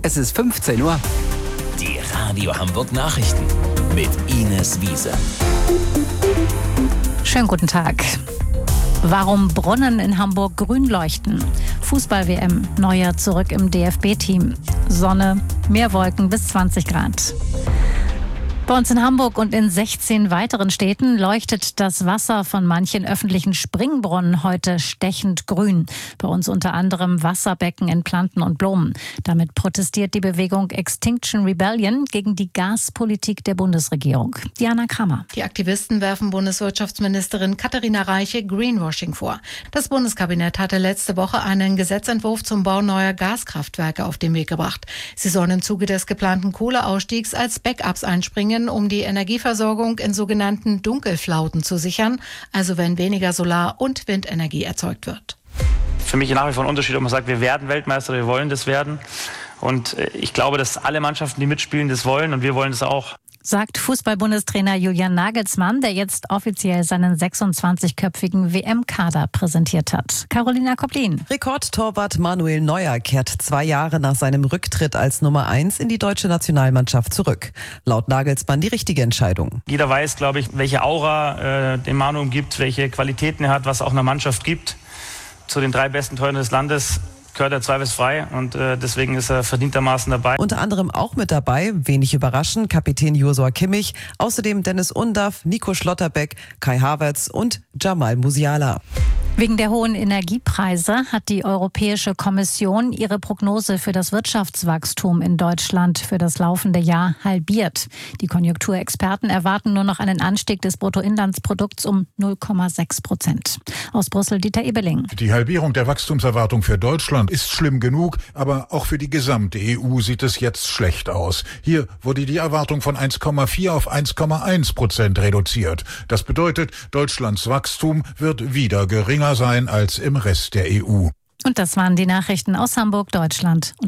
Es ist 15 Uhr. Die Radio Hamburg Nachrichten mit Ines Wiese. Schönen guten Tag. Warum Brunnen in Hamburg grün leuchten? Fußball-WM, Neuer zurück im DFB-Team. Sonne, mehr Wolken bis 20 Grad. Bei uns in Hamburg und in 16 weiteren Städten leuchtet das Wasser von manchen öffentlichen Springbrunnen heute stechend grün. Bei uns unter anderem Wasserbecken in Planten und Blumen. Damit protestiert die Bewegung Extinction Rebellion gegen die Gaspolitik der Bundesregierung. Diana Krammer. Die Aktivisten werfen Bundeswirtschaftsministerin Katharina Reiche Greenwashing vor. Das Bundeskabinett hatte letzte Woche einen Gesetzentwurf zum Bau neuer Gaskraftwerke auf den Weg gebracht. Sie sollen im Zuge des geplanten Kohleausstiegs als Backups einspringen, um die Energieversorgung in sogenannten Dunkelflauten zu sichern, also wenn weniger Solar- und Windenergie erzeugt wird. Für mich nach wie vor ein Unterschied, ob man sagt, wir werden Weltmeister, wir wollen das werden. Und ich glaube, dass alle Mannschaften, die mitspielen, das wollen und wir wollen das auch. Sagt Fußball-Bundestrainer Julian Nagelsmann, der jetzt offiziell seinen 26-köpfigen WM-Kader präsentiert hat. Carolina Koplin. Rekordtorwart Manuel Neuer kehrt 2 Jahre nach seinem Rücktritt als Nummer 1 in die deutsche Nationalmannschaft zurück. Laut Nagelsmann die richtige Entscheidung. Jeder weiß, glaube ich, welche Aura den Manu gibt, welche Qualitäten er hat, was auch einer Mannschaft gibt. Zu den 3 besten Torhütern des Landes gehört er zweifelsfrei und deswegen ist er verdientermaßen dabei. Unter anderem auch mit dabei, wenig überraschend, Kapitän Josua Kimmich, außerdem Dennis Undaff, Nico Schlotterbeck, Kai Havertz und Jamal Musiala. Wegen der hohen Energiepreise hat die Europäische Kommission ihre Prognose für das Wirtschaftswachstum in Deutschland für das laufende Jahr halbiert. Die Konjunkturexperten erwarten nur noch einen Anstieg des Bruttoinlandsprodukts um 0,6%. Aus Brüssel Dieter Ebeling. Die Halbierung der Wachstumserwartung für Deutschland ist schlimm genug, aber auch für die gesamte EU sieht es jetzt schlecht aus. Hier wurde die Erwartung von 1,4 auf 1,1% reduziert. Das bedeutet, Deutschlands Wachstum wird wieder geringer sein als im Rest der EU. Und das waren die Nachrichten aus Hamburg, Deutschland.